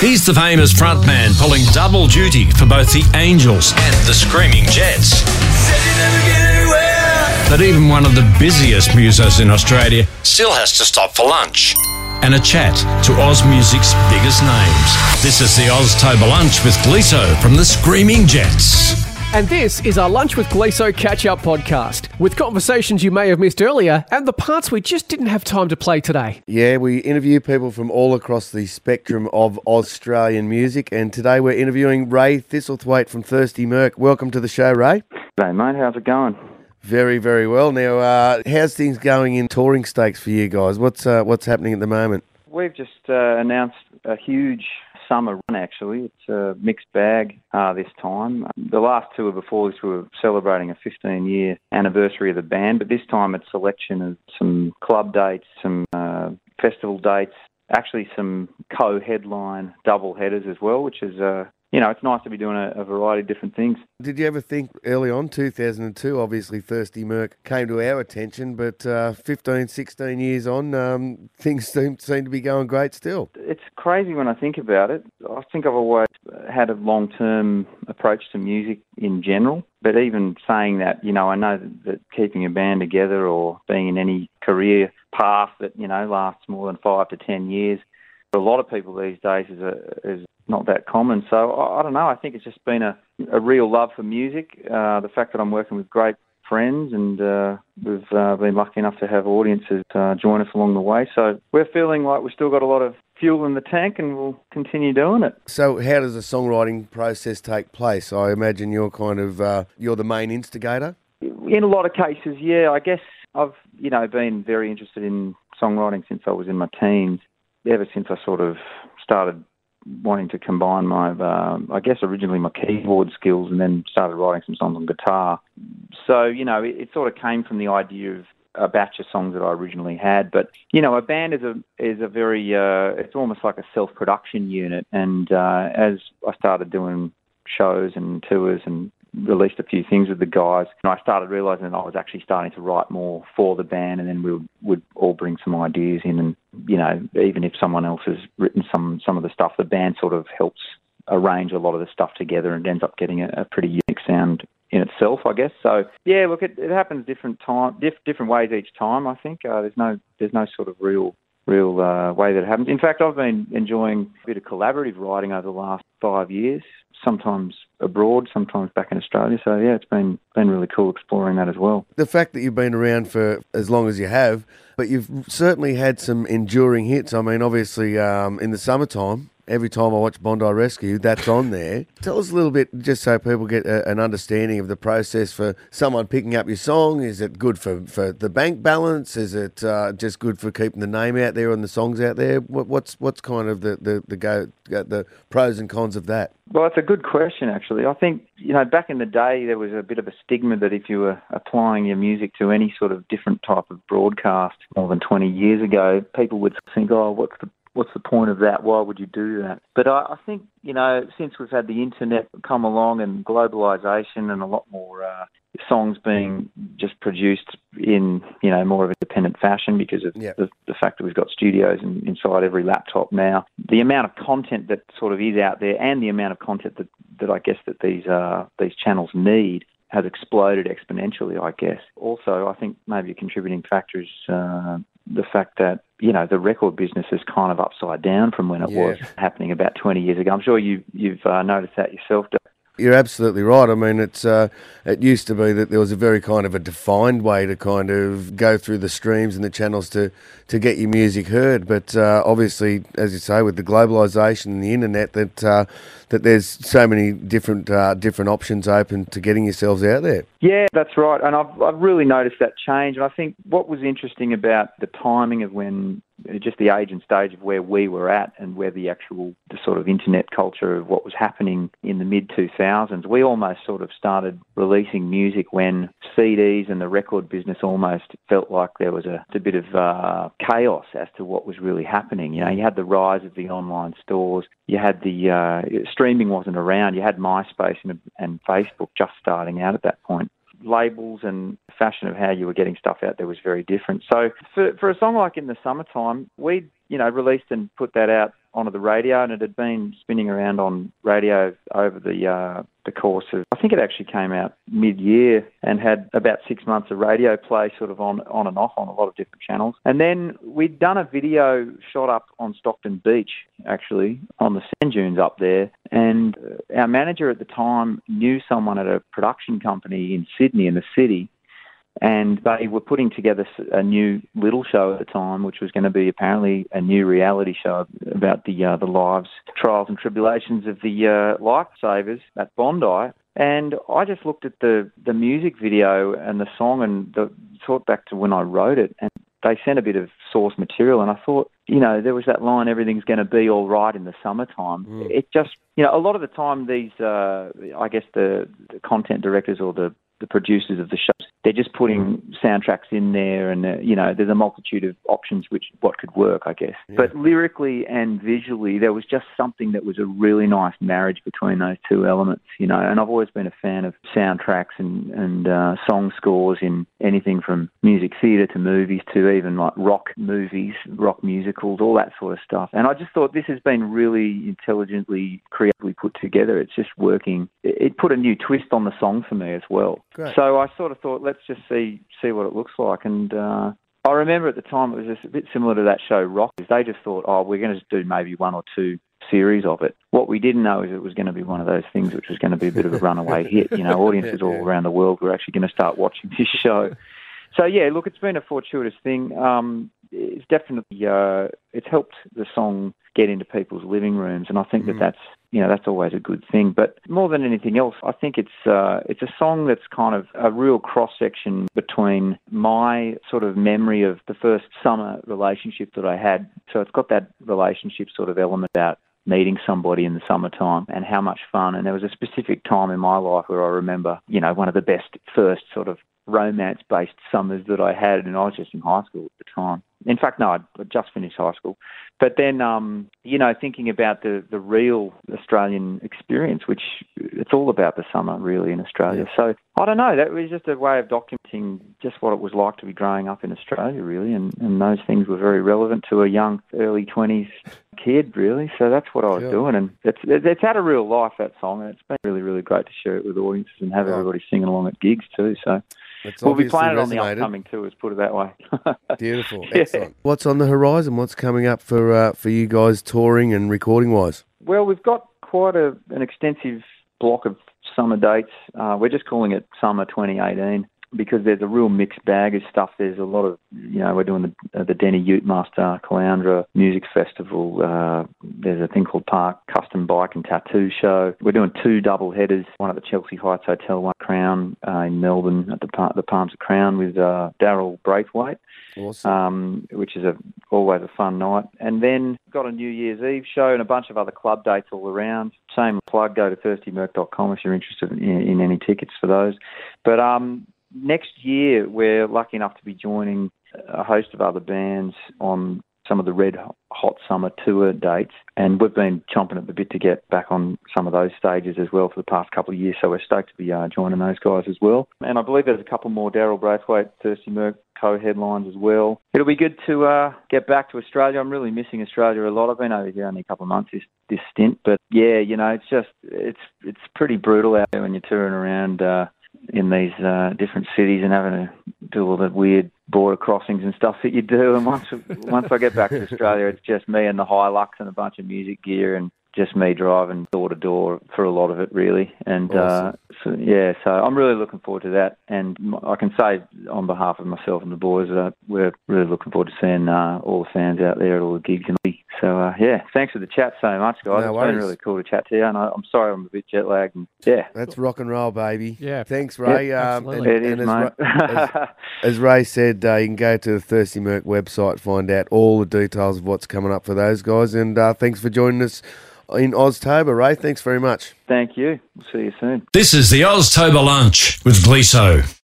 He's the famous frontman pulling double duty for both the Angels and the Screaming Jets. But even one of the busiest musos in Australia still has to stop for lunch. And a chat to Oz music's biggest names. This is the Oztober Lunch with Gleeso from the Screaming Jets. And this is our Lunch with Gleeso catch-up podcast, with conversations you may have missed earlier and the parts we just didn't have time to play today. Yeah, we interview people from all across the spectrum of Australian music, and today we're interviewing Ray Thistlethwaite from Thirsty Merc. Welcome to the show, Ray. Hey, mate, how's it going? Very, very well. Now, how's things going in touring stakes for you guys? What's happening at the moment? We've just announced a huge summer run, actually. It's a mixed bag this time. The last tour before this, we were celebrating a 15-year anniversary of the band, but this time it's a selection of some club dates, some festival dates, actually some co-headline double headers as well, which is, it's nice to be doing a variety of different things. Did you ever think early on, 2002, obviously Thirsty Merc came to our attention, but 15, 16 years on, things seem to be going great still? It's crazy when I think about it. I think I've always had a long-term approach to music in general, but even saying that, I know that keeping a band together or being in any career path that, lasts more than 5 to 10 years, for a lot of people these days is not that common. So I don't know. I think it's just been a real love for music. The fact that I'm working with great friends and we've been lucky enough to have audiences join us along the way. So we're feeling like we've still got a lot of fuel in the tank and we'll continue doing it. So how does the songwriting process take place? I imagine you're you're the main instigator? In a lot of cases, yeah. I guess I've, been very interested in songwriting since I was in my teens. Ever since I sort of started wanting to combine my, originally my keyboard skills and then started writing some songs on guitar. So, it sort of came from the idea of a batch of songs that I originally had. But, a band is a very, it's almost like a self-production unit. And as I started doing shows and tours and released a few things with the guys, and I started realising that I was actually starting to write more for the band, and then we would all bring some ideas in, and even if someone else has written some of the stuff, the band sort of helps arrange a lot of the stuff together and ends up getting a pretty unique sound in itself, I guess. So yeah, look, it happens different ways each time. I think there's no sort of real way that it happens. In fact, I've been enjoying a bit of collaborative writing over the last 5 years, sometimes abroad, sometimes back in Australia. So yeah, it's been really cool exploring that as well. The fact that you've been around for as long as you have, but you've certainly had some enduring hits. I mean, obviously, in the summertime, every time I watch Bondi Rescue, that's on there. Tell us a little bit, just so people get an understanding of the process for someone picking up your song. Is it good for the bank balance? Is it just good for keeping the name out there and the songs out there? What's kind of the pros and cons of that? Well, it's a good question, actually. I think, back in the day, there was a bit of a stigma that if you were applying your music to any sort of different type of broadcast more than 20 years ago, people would think, oh, what's the point of that? Why would you do that? But I think, since we've had the internet come along and globalisation and a lot more songs being just produced in, more of an independent fashion because of the fact that we've got studios inside every laptop now, the amount of content that sort of is out there and the amount of content that I guess that these channels need has exploded exponentially, I guess. Also, I think maybe a contributing factor is the fact that, the record business is kind of upside down from when it was happening about 20 years ago. I'm sure you've noticed that yourself, Dave. You're absolutely right. I mean, it used to be that there was a very kind of a defined way to kind of go through the streams and the channels to get your music heard. But obviously, as you say, with the globalisation and the internet, that there's so many different options open to getting yourselves out there. Yeah, that's right. And I've really noticed that change. And I think what was interesting about the timing of when, just the age and stage of where we were at and where the sort of internet culture of what was happening in the mid-2000s, we almost sort of started releasing music when CDs and the record business almost felt like there was a bit of chaos as to what was really happening. You had the rise of the online stores, you had the streaming wasn't around, you had MySpace and Facebook just starting out at that point. Labels and fashion of how you were getting stuff out there was very different. So for a song like In the Summertime, we released and put that out onto the radio, and it had been spinning around on radio over the course of, I think it actually came out mid-year and had about 6 months of radio play sort of on and off on a lot of different channels. And then we'd done a video shot up on Stockton Beach, actually, on the sand dunes up there. And our manager at the time knew someone at a production company in Sydney, in the city, and they were putting together a new little show at the time, which was going to be apparently a new reality show about the lives, trials and tribulations of the lifesavers at Bondi. And I just looked at the music video and the song and thought back to when I wrote it, and they sent a bit of source material, and I thought, there was that line, everything's going to be all right in the summertime. It just, a lot of the time these, I guess the content directors or the producers of the shows, they're just putting soundtracks in there, and there's a multitude of options what could work, I guess. Yeah. But lyrically and visually, there was just something that was a really nice marriage between those two elements, and I've always been a fan of soundtracks and song scores in anything from music theatre to movies to even like rock movies, rock musicals, all that sort of stuff. And I just thought this has been really intelligently, creatively put together. It's just working. It put a new twist on the song for me as well. Great. So I sort of thought, let's just see what it looks like. And I remember at the time it was just a bit similar to that show Rock. They just thought, we're going to just do maybe one or two series of it. What we didn't know is it was going to be one of those things which was going to be a bit of a runaway hit. Audiences all around the world were actually going to start watching this show. So, yeah, look, it's been a fortuitous thing. It's definitely it's helped the song get into people's living rooms, and I think that's always a good thing. But more than anything else, I think it's a song that's kind of a real cross-section between my sort of memory of the first summer relationship that I had. So it's got that relationship sort of element about meeting somebody in the summertime and how much fun. And there was a specific time in my life where I remember, one of the best first sort of romance-based summers that I had, and I was just in high school at the time. In fact, no, I'd just finished high school. But then, thinking about the real Australian experience, which it's all about the summer, really, in Australia. Yeah. So, I don't know, that was just a way of documenting just what it was like to be growing up in Australia, really, and those things were very relevant to a young, early 20s kid, really. So that's what I was doing, and it's had a real life, that song, and it's been really, really great to share it with audiences and have everybody singing along at gigs too, so... We'll be playing it on the upcoming tours, put it that way. Beautiful. Excellent. What's on the horizon? What's coming up for you guys touring and recording-wise? Well, we've got quite an extensive block of summer dates. We're just calling it Summer 2018 because there's a real mixed bag of stuff. There's a lot of, we're doing the Denny Ute Master Caloundra Music Festival. There's a thing called Park Custom Bike and Tattoo Show. We're doing 2 double headers, one at the Chelsea Heights Hotel, one at Crown in Melbourne at the Palms of Crown with Daryl Braithwaite. Awesome. Which is always a fun night. And then got a New Year's Eve show and a bunch of other club dates all around. Same plug, go to thirstymerc.com if you're interested in any tickets for those. But next year, we're lucky enough to be joining a host of other bands on some of the Red Hot Summer Tour dates, and we've been chomping at the bit to get back on some of those stages as well for the past couple of years, so we're stoked to be joining those guys as well. And I believe there's a couple more Daryl Braithwaite, Thirsty Merc co-headlines as well. It'll be good to get back to Australia. I'm really missing Australia a lot. I've been over here only a couple of months this stint, but yeah, it's pretty brutal out there when you're touring around in these different cities and having to do all the weird border crossings and stuff that you do. And once I get back to Australia, it's just me and the Hilux and a bunch of music gear and just me driving door to door for a lot of it, really. And awesome. So I'm really looking forward to that. And I can say on behalf of myself and the boys that we're really looking forward to seeing all the fans out there at all the gigs. So, thanks for the chat so much, guys. It's been really cool to chat to you. And I'm sorry I'm a bit jet lagged. And, that's rock and roll, baby. Yeah. Thanks, Ray. Yep, as Ray said, you can go to the Thirsty Merc website, find out all the details of what's coming up for those guys. And thanks for joining us in Oztober, Ray. Thanks very much. Thank you. We'll see you soon. This is the Oztober Lunch with Gleeso.